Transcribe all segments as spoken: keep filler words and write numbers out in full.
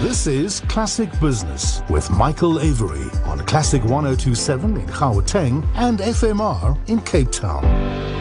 This is Classic Business with Michael Avery on Classic one oh two point seven in Gauteng and F M R in Cape Town.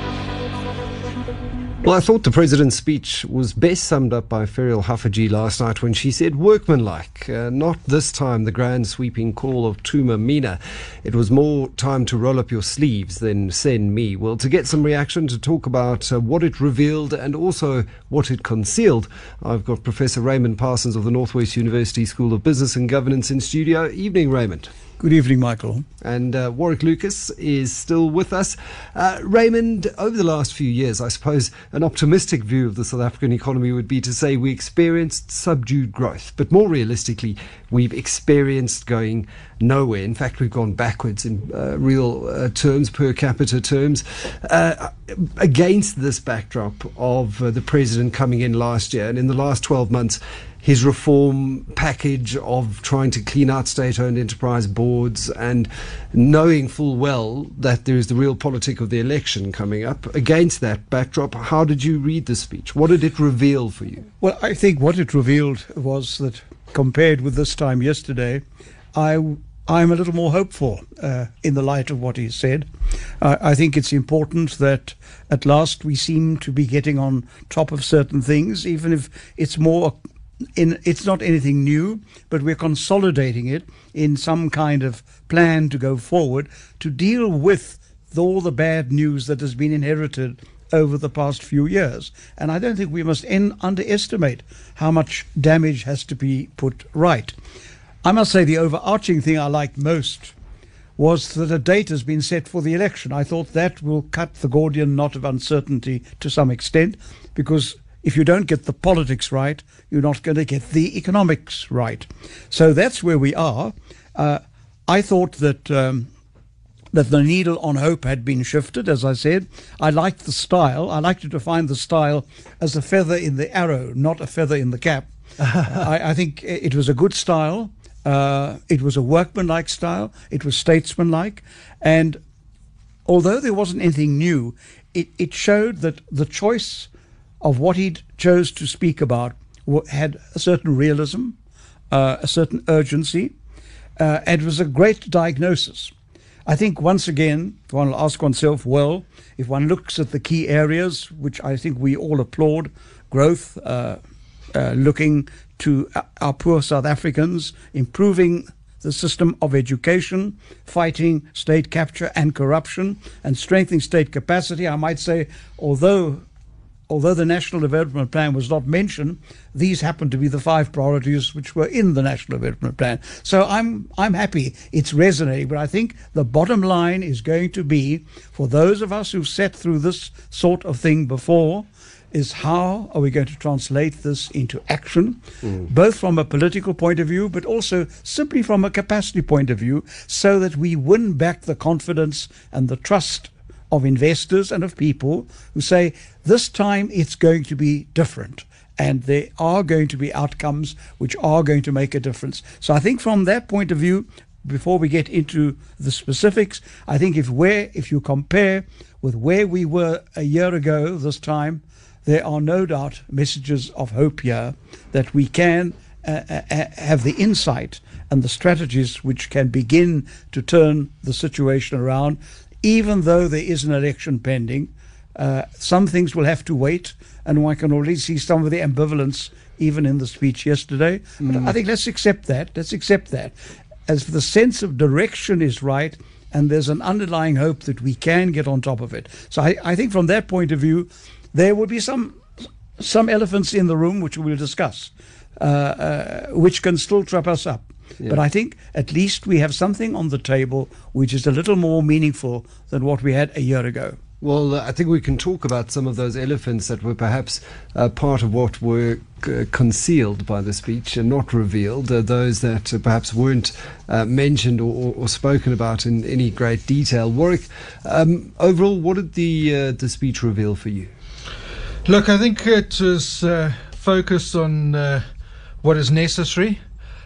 Well, I thought the President's speech was best summed up by Ferial Haffajee last night when she said workmanlike, uh, not this time the grand sweeping call of Tuma Mina. It was more time to roll up your sleeves than send me. Well, to get some reaction, to talk about uh, what it revealed and also what it concealed, I've got Professor Raymond Parsons of the Northwest University School of Business and Governance in studio. Evening, Raymond. Good evening, Michael. And uh, Warwick Lucas is still with us. Uh, Raymond, over the last few years, I suppose an optimistic view of the South African economy would be to say we experienced subdued growth. But more realistically, we've experienced going nowhere. In fact, we've gone backwards in uh, real uh, terms, per capita terms. Uh, against this backdrop of uh, the President coming in last year, and in the last twelve months, his reform package of trying to clean out state-owned enterprise boards and knowing full well that there is the real politic of the election coming up. Against that backdrop, how did you read the speech? What did it reveal for you? Well, I think what it revealed was that compared with this time yesterday, I, I'm a little more hopeful uh, in the light of what he said. Uh, I think it's important that at last we seem to be getting on top of certain things, even if it's more... In, it's not anything new, but we're consolidating it in some kind of plan to go forward to deal with all the bad news that has been inherited over the past few years. And I don't think we must in, underestimate how much damage has to be put right. I must say the overarching thing I liked most was that a date has been set for the election. I thought that will cut the Gordian knot of uncertainty to some extent, because if you don't get the politics right, you're not going to get the economics right. So that's where we are. Uh, I thought that um, that the needle on hope had been shifted, as I said. I liked the style. I like to define the style as a feather in the arrow, not a feather in the cap. I, I think it was a good style. Uh, it was a workmanlike style. It was statesmanlike. And although there wasn't anything new, it, it showed that the choice of what he chose to speak about had a certain realism, uh, a certain urgency, uh, and it was a great diagnosis. I think once again, one will ask oneself, well, if one looks at the key areas, which I think we all applaud, growth, uh, uh, looking to our poor South Africans, improving the system of education, fighting state capture and corruption, and strengthening state capacity, I might say, although Although the National Development Plan was not mentioned, these happen to be the five priorities which were in the National Development Plan. So I'm I'm happy it's resonating, but I think the bottom line is going to be, for those of us who've sat through this sort of thing before, is how are we going to translate this into action, mm. both from a political point of view, but also simply from a capacity point of view, so that we win back the confidence and the trust of investors and of people who say, this time it's going to be different and there are going to be outcomes which are going to make a difference. So I think from that point of view, before we get into the specifics, I think if where if you compare with where we were a year ago this time, there are no doubt messages of hope here that we can uh, uh, have the insight and the strategies which can begin to turn the situation around. Even though there is an election pending, uh, some things will have to wait, and one can already see some of the ambivalence even in the speech yesterday. Mm. But I think let's accept that. Let's accept that. As the sense of direction is right, and there's an underlying hope that we can get on top of it. So I, I think from that point of view, there will be some some elephants in the room which we will discuss, uh, uh, which can still trip us up. Yeah. But I think at least we have something on the table which is a little more meaningful than what we had a year ago. Well, uh, I think we can talk about some of those elephants that were perhaps uh, part of what were uh, concealed by the speech and not revealed, uh, those that uh, perhaps weren't uh, mentioned or, or, or spoken about in any great detail. Warwick, um, overall, what did the, uh, the speech reveal for you? Look, I think it was uh, focused on uh, what is necessary.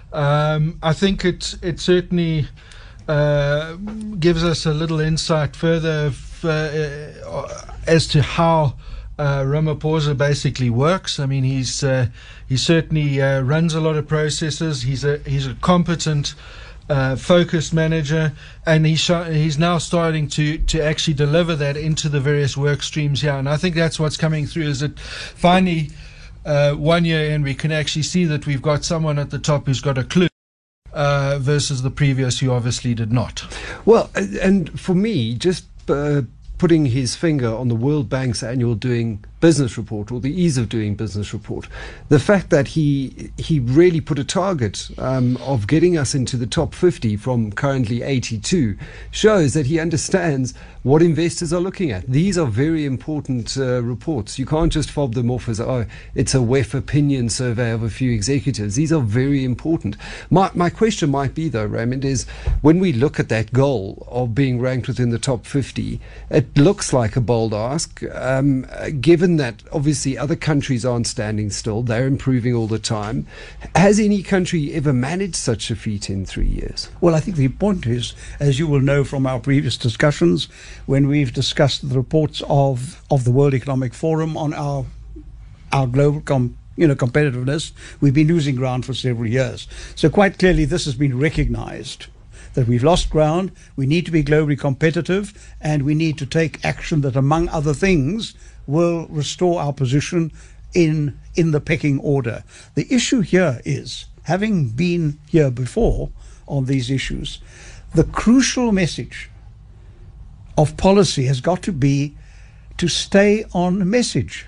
Um, I think it it certainly uh, gives us a little insight further f- uh, as to how uh, Ramaphosa basically works. I mean, he's uh, he certainly uh, runs a lot of processes. He's a he's a competent, uh, focused manager, and he's sh- he's now starting to to actually deliver that into the various work streams here. And I think that's what's coming through. Is that finally uh, one year in, we can actually see that we've got someone at the top who's got a clue. Uh, versus the previous, who obviously did not. Well, and for me, just uh, putting his finger on the World Bank's annual Doing Business report, or the ease of doing business report, the fact that he he really put a target um, of getting us into the top fifty from currently eighty-two shows that he understands what investors are looking at. These are very important uh, reports. You can't just fob them off as, oh, it's a W E F opinion survey of a few executives. These are very important. My, my question might be, though, Raymond, is when we look at that goal of being ranked within the top fifty, it looks like a bold ask, um, given that obviously other countries aren't standing still, they're improving all the time. Has any country ever managed such a feat in three years? Well, I think the point is, as you will know from our previous discussions, when we've discussed the reports of, of the World Economic Forum on our our global com, you know, competitiveness, we've been losing ground for several years. So quite clearly this has been recognized, that we've lost ground, we need to be globally competitive, and we need to take action that, among other things, will restore our position in in the pecking order. The issue here is, having been here before on these issues, the crucial message of policy has got to be to stay on message.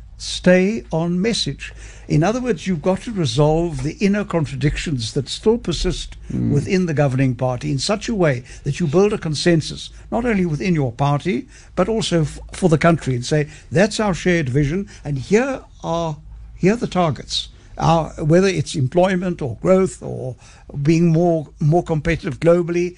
Stay on message. In other words, you've got to resolve the inner contradictions that still persist mm. within the governing party in such a way that you build a consensus, not only within your party, but also f- for the country, and say, that's our shared vision, and here are, here are the targets. Our, whether it's employment or growth or being more, more competitive globally,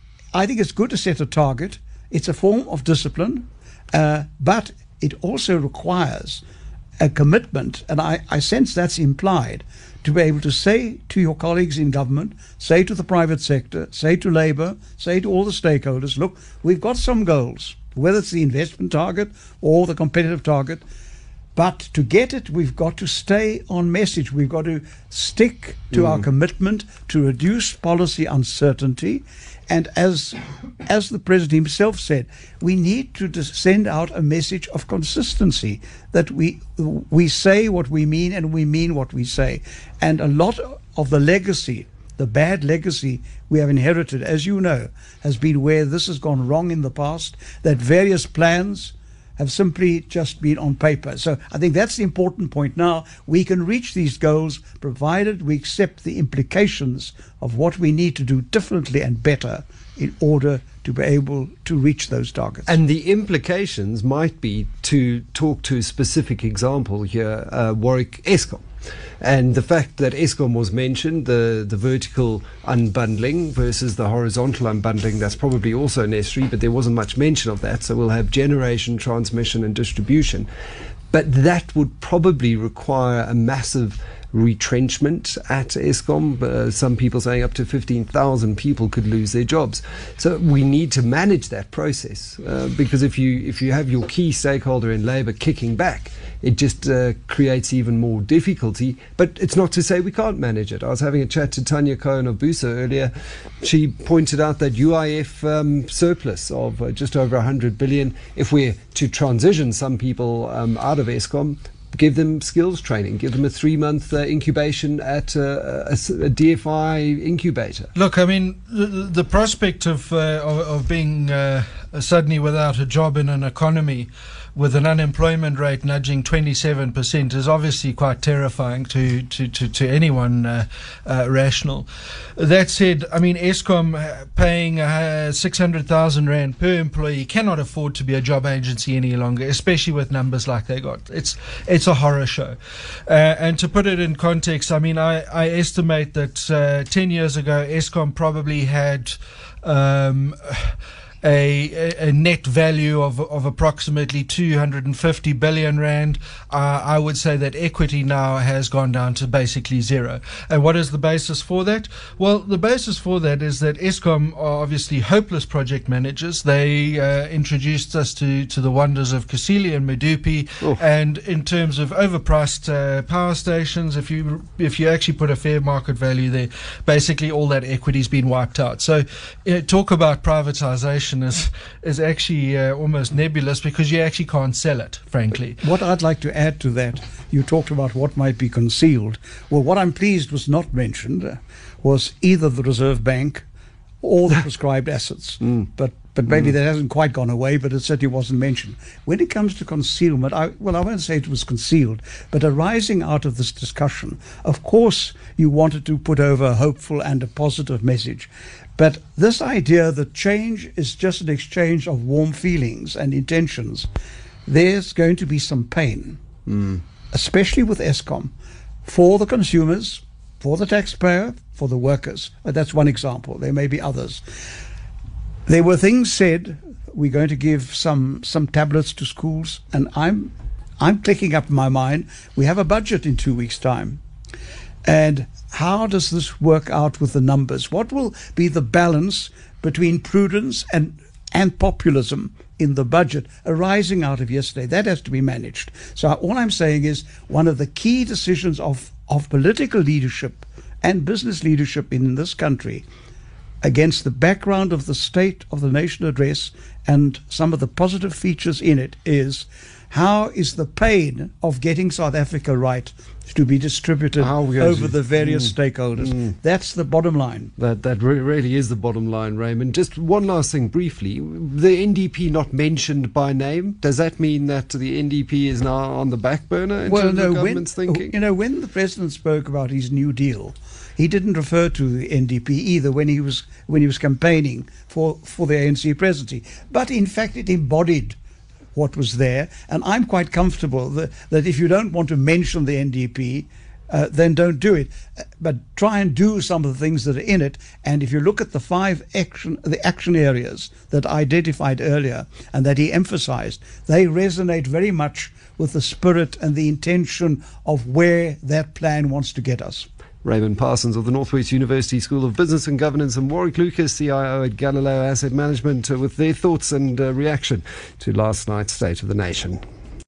I think it's good to set a target. It's a form of discipline, uh, but it also requires a commitment, and I, I sense that's implied, to be able to say to your colleagues in government, say to the private sector, say to Labour, say to all the stakeholders, look, we've got some goals, whether it's the investment target or the competitive target, but to get it, we've got to stay on message. We've got to stick to mm. our commitment to reduce policy uncertainty. And as as the President himself said, we need to send out a message of consistency, that we we say what we mean and we mean what we say. And a lot of the legacy, the bad legacy we have inherited, as you know, has been where this has gone wrong in the past, that various plans have simply just been on paper. So I think that's the important point. Now, we can reach these goals provided we accept the implications of what we need to do differently and better in order to be able to reach those targets. And the implications might be, to talk to a specific example here, uh, Warwick Eskom. And the fact that Eskom was mentioned, the, the vertical unbundling versus the horizontal unbundling, that's probably also necessary, but there wasn't much mention of that. So we'll have generation, transmission and distribution. But that would probably require a massive retrenchment at Eskom. Uh, some people saying up to fifteen thousand people could lose their jobs. So we need to manage that process, uh, because if you if you have your key stakeholder in Labour kicking back, it just uh, creates even more difficulty. But it's not to say we can't manage it. I was having a chat to Tanya Cohen of BUSA earlier. She pointed out that U I F um, surplus of uh, just over one hundred billion, if we're to transition some people um, out of Eskom, give them skills training, give them a three-month uh, incubation at uh, a, a D F I incubator. Look, I mean, the, the prospect of, uh, of, of being uh, suddenly without a job in an economy with an unemployment rate nudging twenty-seven percent is obviously quite terrifying to, to, to, to anyone uh, uh, rational. That said, I mean, Eskom paying uh, six hundred thousand rand per employee cannot afford to be a job agency any longer, especially with numbers like they got. It's it's a horror show. Uh, and to put it in context, I mean, I, I estimate that uh, ten years ago, Eskom probably had Um, a, a net value of, of approximately two hundred fifty billion rand, uh, I would say that equity now has gone down to basically zero. And what is the basis for that? Well, the basis for that is that Eskom are obviously hopeless project managers. They uh, introduced us to, to the wonders of Kusile and Medupi, oh. and in terms of overpriced uh, power stations, if you if you actually put a fair market value there, basically all that equity's been wiped out. So uh, talk about privatization is is actually uh, almost nebulous, because you actually can't sell it, frankly. What I'd like to add to that, you talked about what might be concealed. Well, what I'm pleased was not mentioned uh, was either the Reserve Bank or the prescribed assets. Mm. But but maybe mm. that hasn't quite gone away, but it certainly wasn't mentioned. When it comes to concealment, I, well, I won't say it was concealed, but arising out of this discussion, of course, you wanted to put over a hopeful and a positive message. But this idea that change is just an exchange of warm feelings and intentions, there's going to be some pain, mm. especially with Eskom, for the consumers, for the taxpayer, for the workers. But that's one example. There may be others. There were things said, we're going to give some some tablets to schools, and I'm I'm clicking up in my mind, we have a budget in two weeks' time. And how does this work out with the numbers? What will be the balance between prudence and and populism in the budget arising out of yesterday? That has to be managed. So all I'm saying is, one of the key decisions of, of political leadership and business leadership in this country, against the background of the State of the Nation address and some of the positive features in it, is how is the pain of getting South Africa right to be distributed over the various mm, stakeholders. Mm. That's the bottom line. That that re- really is the bottom line, Raymond. Just one last thing briefly. The N D P not mentioned by name, does that mean that the N D P is now on the back burner in well, terms no, of government's when, thinking? You know, when the President spoke about his New Deal, he didn't refer to the N D P either when he was when he was campaigning for, for the A N C presidency. But in fact, it embodied what was there, and I'm quite comfortable that, that if you don't want to mention the N D P, uh, then don't do it. But try and do some of the things that are in it. And if you look at the five action, the action areas that I identified earlier and that he emphasized, they resonate very much with the spirit and the intention of where that plan wants to get us. Raymond Parsons of the Northwest University School of Business and Governance, and Warwick Lucas, C I O at Galileo Asset Management, uh, with their thoughts and uh, reaction to last night's State of the Nation.